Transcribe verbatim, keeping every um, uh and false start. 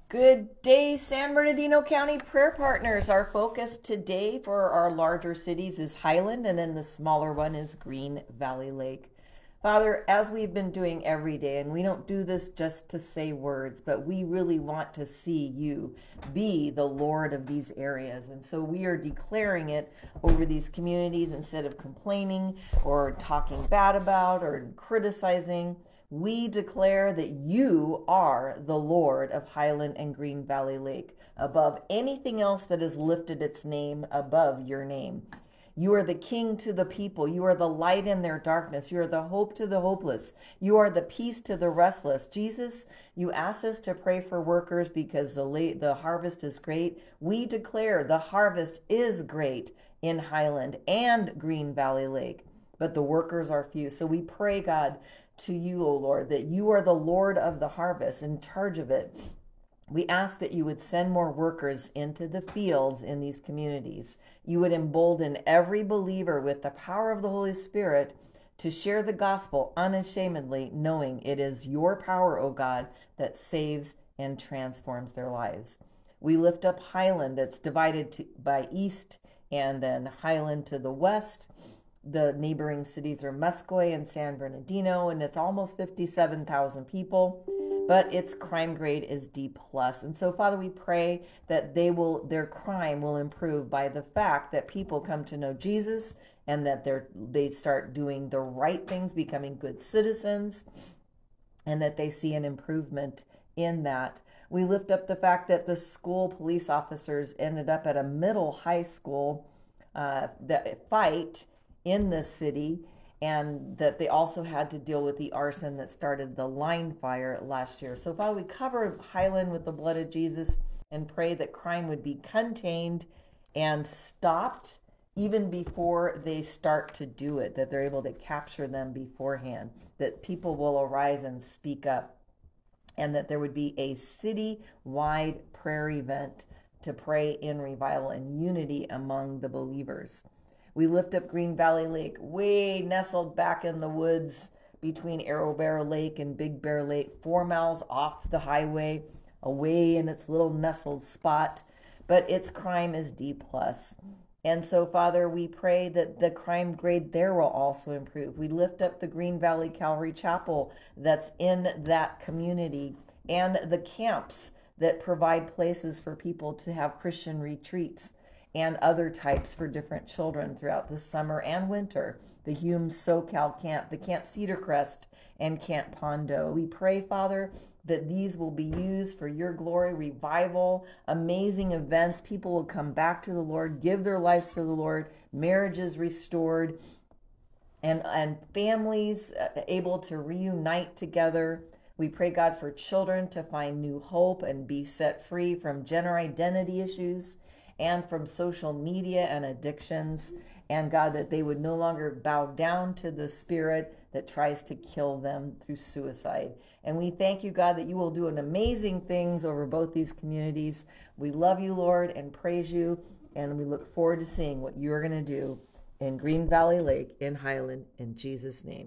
Good day, San Bernardino County Prayer Partners. Our focus today for our larger cities is Highland, and then the smaller one is Green Valley Lake. Father, as we've been doing every day, and we don't do this just to say words, but we really want to see you be the Lord of these areas. And so we are declaring it over these communities instead of complaining or talking bad about or criticizing. We declare that you are the Lord of Highland and Green Valley Lake, above anything else that has lifted its name above your name. You are the king to the people. You are the light in their darkness. You are the hope to the hopeless. You are the peace to the restless. Jesus, you asked us to pray for workers because the late, the harvest is great. We declare the harvest is great in Highland and Green Valley Lake, but the workers are few. So we pray, God, to you, O Lord, that you are the Lord of the harvest, in charge of it. We ask that you would send more workers into the fields in these communities. You would embolden every believer with the power of the Holy Spirit to share the gospel unashamedly, knowing it is your power, O God, that saves and transforms their lives. We lift up Highland, that's divided to, by east, and then Highland to the west. The neighboring cities are Muscoy and San Bernardino, and it's almost fifty-seven thousand people, but its crime grade is D plus. And so, Father, we pray that they will, their crime will improve by the fact that people come to know Jesus and that they're, they start doing the right things, becoming good citizens, and that they see an improvement in that. We lift up the fact that the school police officers ended up at a middle high school uh, that fight in this city, and that they also had to deal with the arson that started the line fire last year. So Father, we cover Highland with the blood of Jesus and pray that crime would be contained and stopped even before they start to do it, that they're able to capture them beforehand, that people will arise and speak up, and that there would be a city-wide prayer event to pray in revival and unity among the believers. We lift up Green Valley Lake, way nestled back in the woods between Arrow Bear Lake and Big Bear Lake, four miles off the highway, away in its little nestled spot, but its crime is D plus. And so, Father, we pray that the crime grade there will also improve. We lift up the Green Valley Calvary Chapel that's in that community, and the camps that provide places for people to have Christian retreats and other types for different children throughout the summer and winter. The Hume SoCal Camp, the Camp Cedar Crest, and Camp Pondo. We pray, Father, that these will be used for your glory, revival, amazing events. People will come back to the Lord, give their lives to the Lord, marriages restored, and, and families able to reunite together. We pray, God, for children to find new hope and be set free from gender identity issues and from social media and addictions, and God, that they would no longer bow down to the spirit that tries to kill them through suicide. And we thank you, God, that you will do an amazing things over both these communities. We love you, Lord, and praise you, and we look forward to seeing what you're going to do in Green Valley Lake, in Highland, in Jesus' name.